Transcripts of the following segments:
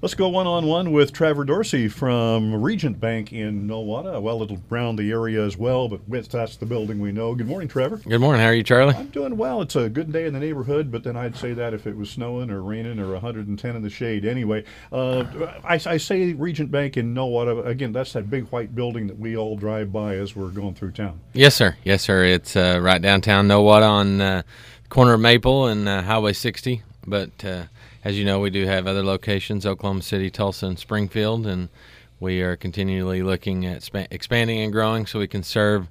Let's go one-on-one with Trevor Dorsey from Regent Bank in Nowata. Well, it'll round the area as well, but that's the building we know. Good morning, Trevor. Good morning. How are you, Charlie? I'm doing well. It's a good day in the neighborhood, but then I'd say that if it was snowing or raining or 110 in the shade. Anyway, I say Regent Bank in Nowata. Again, that's that big white building that we all drive by as we're going through town. Yes, sir. Yes, sir. It's right downtown Nowata on the corner of Maple and Highway 60. But as you know, we do have other locations, Oklahoma City, Tulsa, and Springfield, and we are continually looking at expanding and growing so we can serve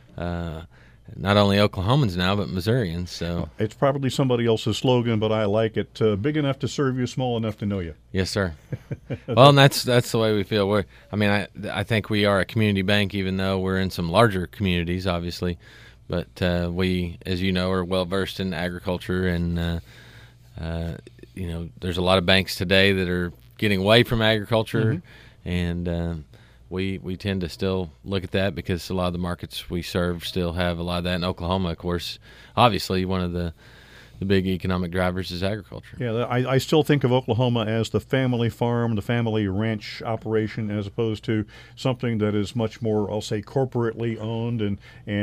not only Oklahomans now, but Missourians. So it's probably somebody else's slogan, but I like it. Big enough to serve you, small enough to know you. Yes, sir. Well, and that's the way we feel. I think we are a community bank, even though we're in some larger communities, obviously. But we, as you know, are well versed in agriculture, and there's a lot of banks today that are getting away from agriculture, and we tend to still look at that because a lot of the markets we serve still have a lot of that. In Oklahoma, of course, obviously one of the big economic drivers is agriculture. Yeah, I still think of Oklahoma as the family farm, the family ranch operation, as opposed to something that is much more, I'll say, corporately owned and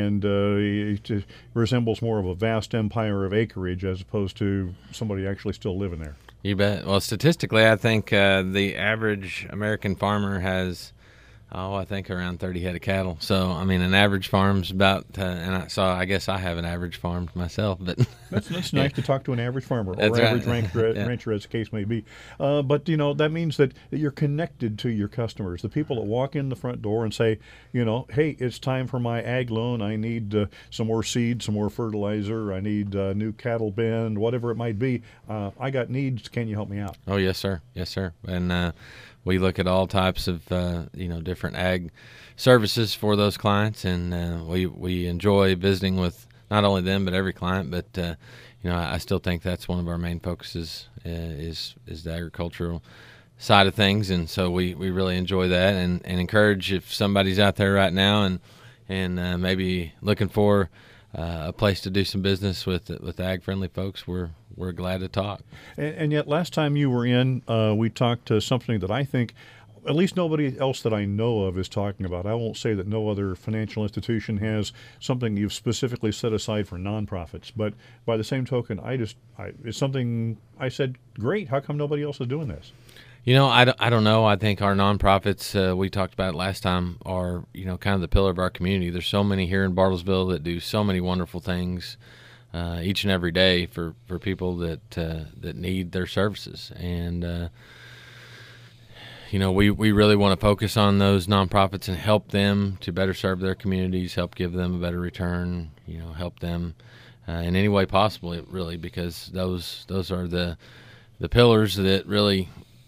it resembles more of a vast empire of acreage as opposed to somebody actually still living there. You bet. Well, statistically, I think the average American farmer has I think around 30 head of cattle. So, I mean, an average farm's about, I guess I have an average farm myself. But that's nice to talk to an average farmer that's or average right. rancher, as the case may be. But, that means that you're connected to your customers, the people that walk in the front door and say, hey, it's time for my ag loan. I need some more seed, some more fertilizer. I need a new cattle bin, whatever it might be. I got needs. Can you help me out? Oh, yes, sir. Yes, sir. And we look at all types of, different ag services for those clients, and we enjoy visiting with not only them but every client. But I still think that's one of our main focuses is the agricultural side of things, and so we really enjoy that and encourage if somebody's out there right now and maybe looking for a place to do some business with ag-friendly folks, we're glad to talk. And yet, last time you were in, we talked to something that I think at least nobody else that I know of is talking about. I won't say that no other financial institution has something you've specifically set aside for nonprofits, but by the same token, it's something I said, great, how come nobody else is doing this? I don't know. I think our nonprofits, we talked about it last time, are, kind of the pillar of our community. There's so many here in Bartlesville that do so many wonderful things each and every day for people that need their services. And, we really want to focus on those nonprofits and help them to better serve their communities, help give them a better return, help them in any way possible, really, because those are the pillars that really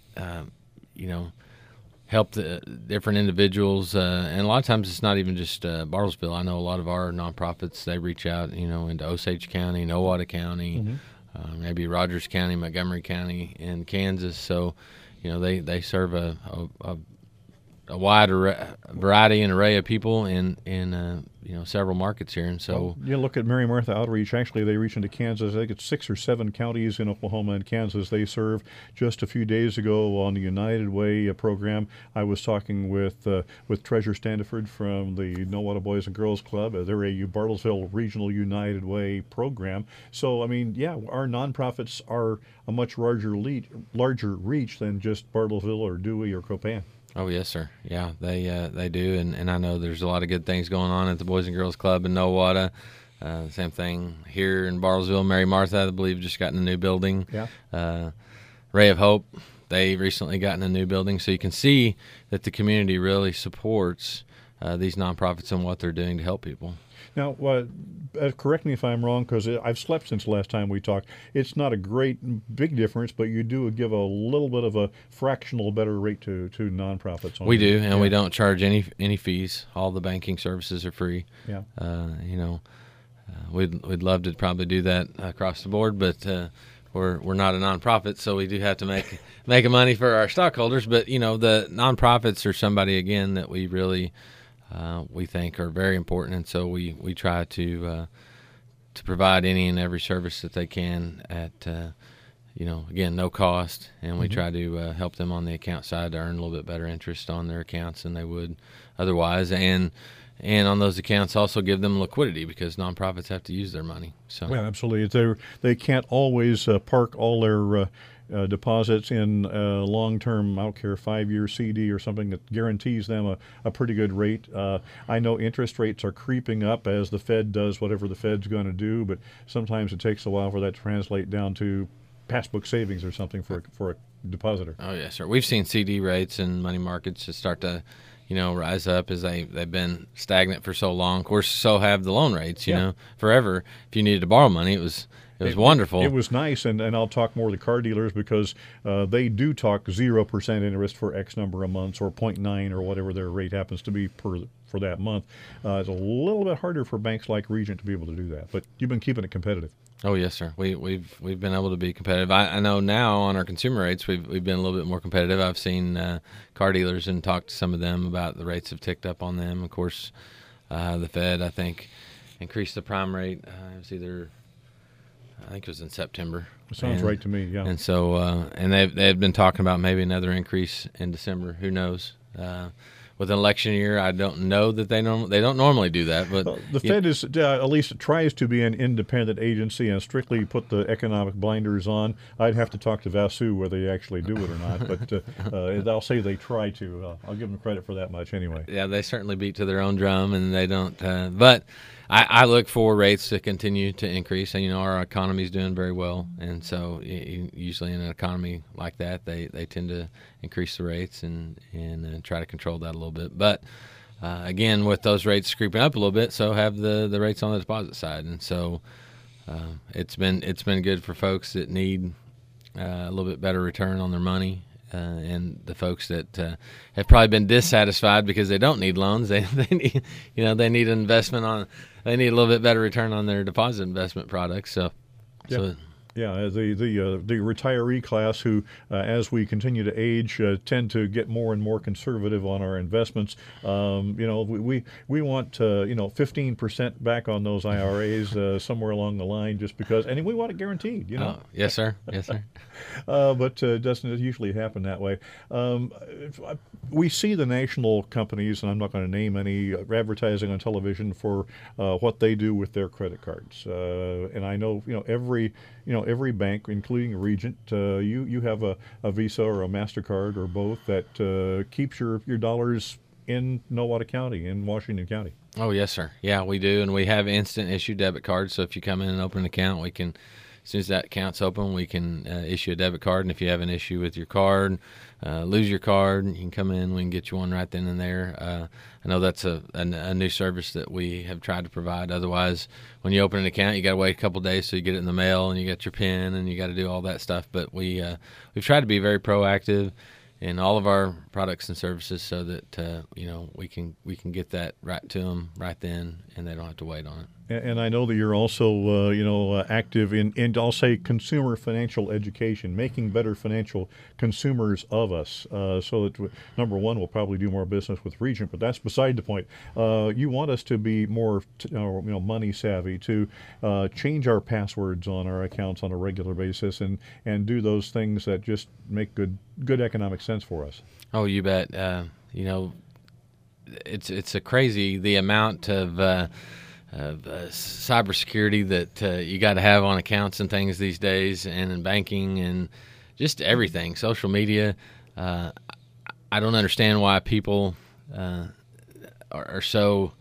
help the different individuals, and a lot of times it's not even just Bartlesville. I know a lot of our nonprofits, they reach out, into Osage County, Nowata County, maybe Rogers County, Montgomery County in Kansas. So, they serve a wide variety and array of people in several markets here, and so you look at Mary Martha Outreach. Actually, they reach into Kansas. I think it's 6 or 7 counties in Oklahoma and Kansas they serve. Just a few days ago on the United Way program, I was talking with Treasure Standiford from the Nowata Boys and Girls Club. They're a Bartlesville Regional United Way program. So, I mean, yeah, our nonprofits are a much larger reach than just Bartlesville or Dewey or Copan. Oh, yes, sir. Yeah, they do, and I know there's a lot of good things going on at the Boys and Girls Club in Nowata. Same thing here in Bartlesville. Mary Martha, I believe, just got in a new building. Yeah. Ray of Hope, they recently got in a new building. So you can see that the community really supports these nonprofits and what they're doing to help people. Now, correct me if I'm wrong, because I've slept since the last time we talked. It's not a big difference, but you do give a little bit of a fractional better rate to nonprofits. We do, and we don't charge any fees. All the banking services are free. Yeah. We'd love to probably do that across the board, but we're not a nonprofit, so we do have to make money for our stockholders. But the nonprofits are somebody again that we really we think are very important, and so we try to provide any and every service that they can at again, no cost, and we try to help them on the account side to earn a little bit better interest on their accounts than they would otherwise, and on those accounts also give them liquidity because nonprofits have to use their money. So well, absolutely, they can't always park all their deposits in a long-term, I don't care, 5-year CD or something that guarantees them a pretty good rate. I know interest rates are creeping up as the Fed does whatever the Fed's going to do, but sometimes it takes a while for that to translate down to passbook savings or something for a depositor. Oh, yes, sir. We've seen CD rates and money markets just start to rise up as they've been stagnant for so long. Of course, so have the loan rates, forever. If you needed to borrow money, it was wonderful. It was nice, and I'll talk more to car dealers because they do talk 0% interest for X number of months or 0.9 or whatever their rate happens to be for that month. It's a little bit harder for banks like Regiont to be able to do that, but you've been keeping it competitive. Oh yes, sir. We've been able to be competitive. I know now on our consumer rates we've been a little bit more competitive. I've seen car dealers and talked to some of them about the rates have ticked up on them. Of course, the Fed I think increased the prime rate. I think it was in September. It sounds right to me. Yeah. And so and they've been talking about maybe another increase in December. Who knows? With an election year, I don't know that they don't normally do that. But the Fed is at least tries to be an independent agency and strictly put the economic blinders on. I'd have to talk to Vasu whether they actually do it or not, but I'll say they try to. I'll give them credit for that much anyway. Yeah, they certainly beat to their own drum, and they don't. But I look for rates to continue to increase, and our economy is doing very well, and so usually in an economy like that, they tend to increase the rates and try to control that a little bit. But again, with those rates creeping up a little bit, so have the rates on the deposit side, and so it's been good for folks that need a little bit better return on their money. And the folks that have probably been dissatisfied because they don't need loans, they need they need an investment they need a little bit better return on their deposit investment products. So, Yeah, the retiree class who, as we continue to age, tend to get more and more conservative on our investments. We want 15% back on those IRAs somewhere along the line, just because, and we want it guaranteed. Oh, yes, sir. Yes, sir. But it doesn't usually happen that way. We see the national companies, and I'm not going to name any, advertising on television for what they do with their credit cards. And I know every bank, including Regiont, you have a Visa or a MasterCard or both that keeps your dollars in Nowata County, in Washington County. Oh, yes, sir. Yeah, we do. And we have instant issue debit cards. So if you come in and open an account, we can, as soon as that account's open, we can issue a debit card. And if you have an issue with your card, lose your card, you can come in, we can get you one right then and there. I know that's a new service that we have tried to provide. Otherwise, when you open an account, you got to wait a couple of days so you get it in the mail, and you got your PIN, and you got to do all that stuff. But we've tried to be very proactive in all of our products and services so that we can get that right to them right then, and they don't have to wait on it. And I know that you're also, active in, I'll say, consumer financial education, making better financial consumers of us. So that, number one, we'll probably do more business with Regiont, but that's beside the point. You want us to be more, money savvy, to change our passwords on our accounts on a regular basis, and do those things that just make good economic sense for us. Oh, you bet. It's a crazy the amount of cybersecurity that you got to have on accounts and things these days, and in banking and just everything, social media. I don't understand why people are so,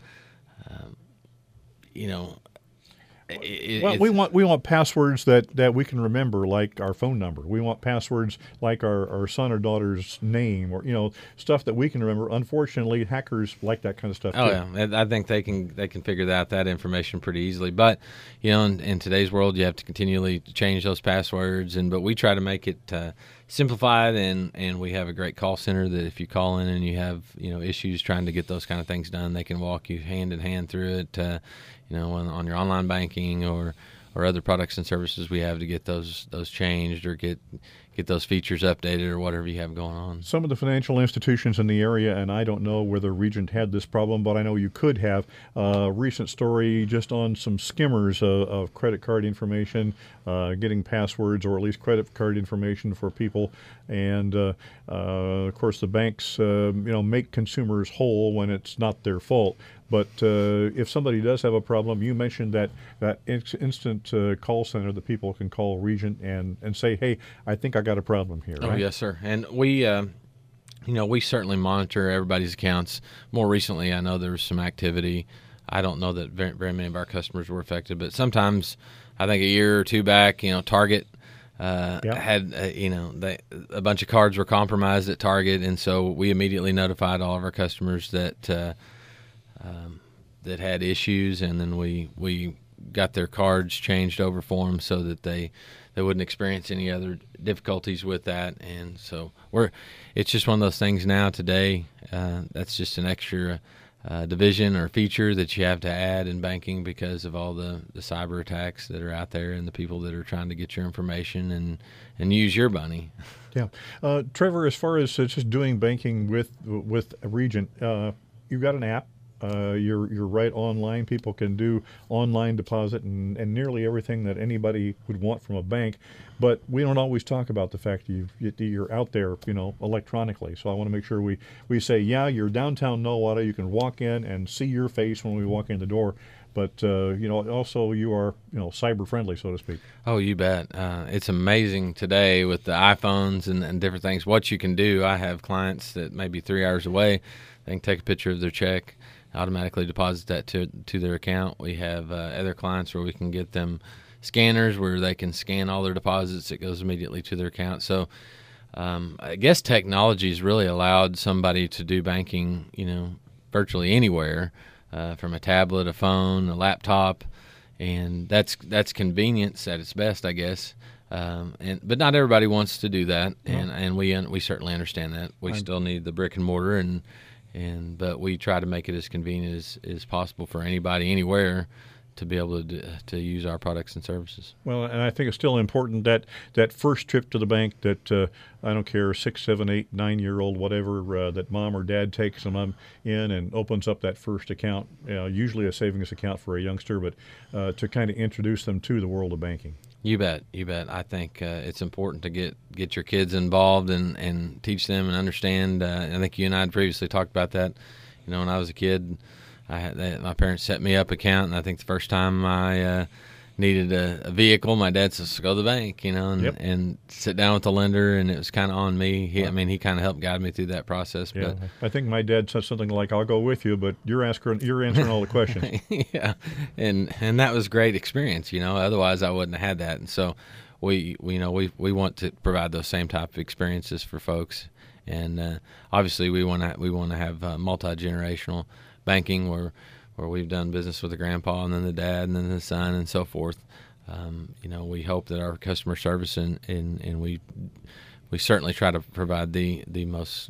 we want passwords that we can remember, like our phone number. We want passwords like our son or daughter's name, or stuff that we can remember. Unfortunately, hackers like that kind of stuff. Oh too. Yeah, I think they can figure that information pretty easily. But in today's world, you have to continually change those passwords. But we try to make it simplified, and we have a great call center that if you call in and you have issues trying to get those kind of things done, they can walk you hand in hand through it. On your online banking or or other products and services we have to get those changed or get those features updated or whatever you have going on. Some of the financial institutions in the area, and I don't know whether Regent had this problem, but I know you could have a recent story just on some skimmers of credit card information, getting passwords or at least credit card information for people. And of course, the banks, make consumers whole when it's not their fault. But if somebody does have a problem, you mentioned that instant call center that people can call Regent and say, hey, I think I got a problem here. Oh, right? yes, sir. And we, we certainly monitor everybody's accounts. More recently, I know there was some activity. I don't know that very many of our customers were affected, but sometimes I think a year or two back, Target had, a bunch of cards were compromised at Target, and so we immediately notified all of our customers that had issues, and then we got their cards changed over for them so that they wouldn't experience any other difficulties with that. And so it's just one of those things now today. That's just an extra division or feature that you have to add in banking because of all the cyber attacks that are out there and the people that are trying to get your information and use your money. Yeah. Trevor, as far as just doing banking with Regent, you've got an app. You're right online. People can do online deposit and nearly everything that anybody would want from a bank. But we don't always talk about the fact that you're out there, electronically. So I want to make sure we say, yeah, you're downtown Nowata. You can walk in and see your face when we walk in the door. But, also you are, cyber friendly, so to speak. Oh, you bet. It's amazing today with the iPhones and different things, what you can do. I have clients that may be 3 hours away. They can take a picture of their check, automatically deposit that to their account. We have other clients where we can get them scanners where they can scan all their deposits. It goes immediately to their account. So I guess technology has really allowed somebody to do banking, virtually anywhere, from a tablet, a phone, a laptop, and that's convenience at its best, I guess. But not everybody wants to do that, and we certainly understand that. We still need the brick and mortar, but we try to make it as convenient as possible for anybody, anywhere, to be able to use our products and services. Well, and I think it's still important that first trip to the bank that I don't care, 6, 7, 8, 9-year-old, whatever, that mom or dad takes them in and opens up that first account, usually a savings account for a youngster, but to kind of introduce them to the world of banking. You bet. I think it's important to get your kids involved and teach them and understand. I think you and I had previously talked about that. When I was a kid, my parents set me up an account, and I think the first time I needed a vehicle, my dad says, go to the bank, and sit down with the lender, and it was kind of on me. He kind of helped guide me through that process. Yeah, but I think my dad said something like, I'll go with you, but you're answering all the questions. Yeah, and that was a great experience, otherwise I wouldn't have had that. And so we want to provide those same type of experiences for folks. And obviously we want to have multi-generational banking where we've done business with the grandpa and then the dad and then the son and so forth. We hope that our customer service and we certainly try to provide the most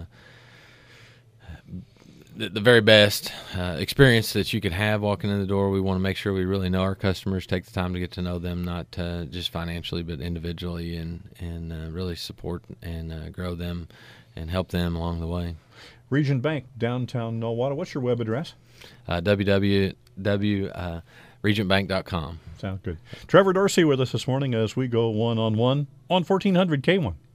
the very best experience that you could have walking in the door. We want to make sure we really know our customers, take the time to get to know them, not just financially but individually, and really support and grow them and help them along the way. Regent Bank, downtown Nowata. What's your web address? www.regentbank.com. Sounds good. Trevor Dorsey with us this morning as we go one-on-one on 1400 K1.